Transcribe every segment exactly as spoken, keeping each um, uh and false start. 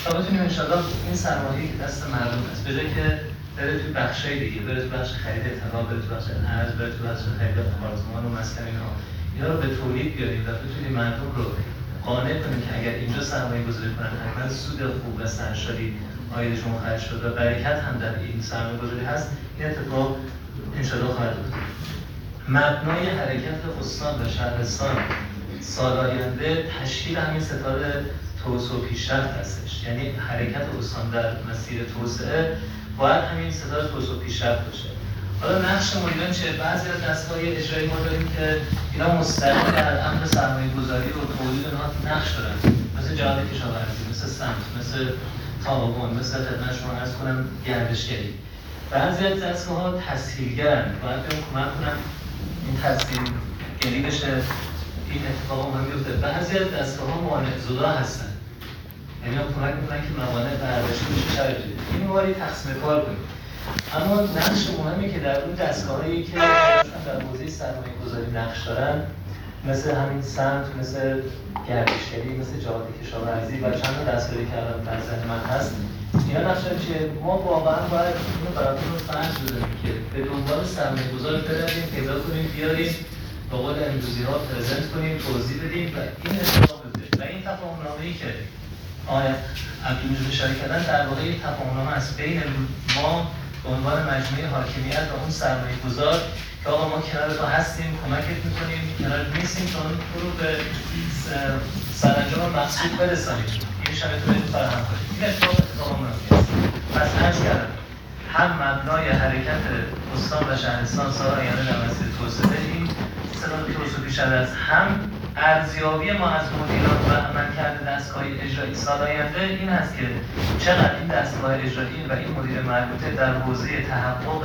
تا بتونیم انشاءالله این سرمایه‌ای که دست مردم هست به جای که بره توی بخشای دیگه، بره توی بخش خرید اطلاع، بره توی بخش ارز، بره توی بخش خرید آپارتمان و مسکن اینها، اینا رو به تولید بیاریم و بتونیم مردم رو قانع کنیم که اگر اینجا سرمایه گذاری کنن حتما سود خوب و سرشاری عایدشون خواهد شد و برکت هم در این سرمایه گذاری هست. این اتفاق انشاءالله خواهد افتاد. مبنای حرکت استان و شهرستان سال آینده تشکیل همین ستاد توسعه و پیشرفت هستش. یعنی حرکت استان در مسیر توسعه باید همین ستاد توسعه و پیشرفت باشه. حالا نقش مدیران چه؟ بعضی از دستگاه‌های اجرایی ما داریم که اینا مستقیم در امر سرمایه‌گذاری و تولید اونها نقش دارن، مثل جهاد کشاورزی، مثل سمت، مثل تعاون، مثل خدمت شما عرض کنم گردشگری. بعضی از دستگاه‌ها تسهیلگرن، باید بهمون کمک کنن این تسهیلگری بشه، این اتفاق مهم بیفته. بعضی از دستگاه‌ها مانع زدا هستن، یعنی کمک می‌کنن که موانع برداشته بشه شرایط. این موارد تقسیم کار کنیم. اما نقش مهمی که در اون دستگاه‌هایی که در حوزه سرمایه‌گذاری نقش دارن، مثل همین سمت، مثل گردشگری، مثل جهاد کشاورزی و چند تا دستگاهی که الان در ذهن من هست، اینا نقش دارن که ما واقعا باید اینو براتون فرض بدونیم که به دنبال سرمایه‌گذار برویم، پیدا کنیم، بیاریم، به قول امروزی‌ها پرزنت کنیم، توضیح بدیم و این اتفاق بیفته. و این تفاهم‌نامه‌ای که آقای عبدالمجید اشاره کردن در واقع یک تفاهم‌نامه است بین ما به عنوان مجموعه حاکمیت و اون سرمایه‌گذار که آقا ما کنار تو هستیم، کمکت می‌کنیم، کنار نیستیم تا اون رو به سرانجام مقصود برسانیم. این شامل تو برید فراهم کنید. این اتفاق اتفاق مهمی است. پس عرض کردم هم مبنای حرکت استان و شهرستان سال آینده در مسیر توسعه این ستاد توسعه پیشرفت است، هم ارزیابی ما از مدیران و عملکرد دستگاه اجرایی سال آینده این است که چقدر این دستگاه اجرایی و این مدیر مربوطه در حوزه تحقق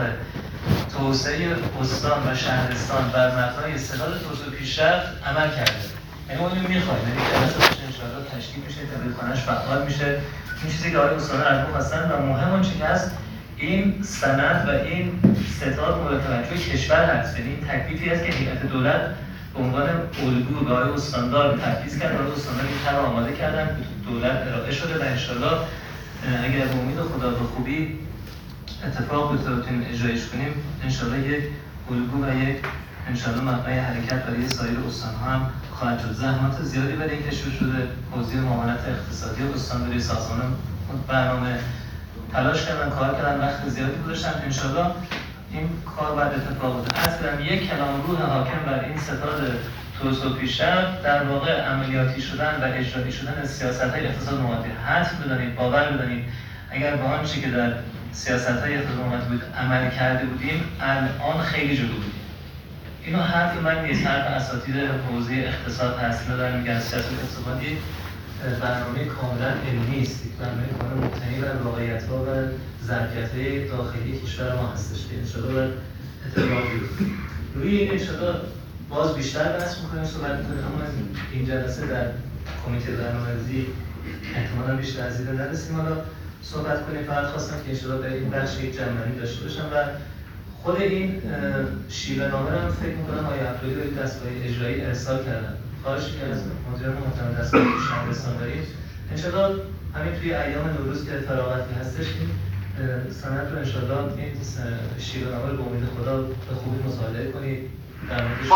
توسعه استان و شهرستان بر مبنای ستاد توسعه پیشرفت عمل کرده. یعنی ما اینو می‌خوایم، یعنی جلسه انشاءالله تشکیل میشه، تبلیغ‌خانه‌اش فعال میشه. این چیزی که آقای استان ارباب هستن و مهم اون چیزی هست این سند و این ستاد مورد توجه کشور هست. یعنی این تکلیفی است که هیئت دولت به عنوان الگو به آقای استاندار تفویض کرد. آقای استاندار این طرح آماده کردن، دولت ارائه شده و انشاءالله اگر به امید خدا به خوبی اتفاق بیفته بتونیم اجرایش کنیم، انشاءالله یک الگو و یک انشاءالله مبنای حرکت برای سایر استان‌ها هم خواهد شد. زحمات زیادی برای این کشور شده، حوزه معاونت اقتصادی و استانداری سازمان برنامه تلاش کردن، کار کردن، وقت زیادی گذاشتن. انشاءالله این کار بعد اتفاق بوده. اصلا یک کلام روح حاکم بر این ستاد توسعه و پیشرفت در واقع عملیاتی شدن و اجرایی شدن از سیاست‌های اقتصاد نوآوری. حتم بدانید، باور بدانید اگر با آنچه که در سیاست‌های اقتصاد نوآوری بود عمل کرده بودیم، الان خیلی جلو بودیم. اینو حرف من نیست، حرف اساتید حوزه اقتصاد هست. اینا دارن میگن سیاست اقتصادی برنامه کاملا علمی است، برنامه کاملا مبتنی بر واقعیت‌ها و ظرفیت‌های داخلی کشور ما هستش که انشاءالله باید اتفاق بیفته. روی این انشاءالله باز بیشتر بحث می‌کنیم، صحبت می‌کنیم، اما این جلسه در کمیته برنامه‌ریزی احتمالاً بیشتر از این نرسیم حالا صحبت کنیم. فقط خواستم که انشاءالله در این بخش یک جمع‌بندی داشته باشم و خود این شیوه‌نامه رو فکر می‌کنم آقای عبدالعالی به دستگاه اجرایی ارسال کردن. خواهش می‌کنم از مدیران محترم دستگاه شهرستان داریم انشاءالله همین توی ایام نوروز که فراغتی هستش این سند رو انشاءالله این شیوه‌نامه رو به امید خدا به خوبی مطالعه کنید، در موردش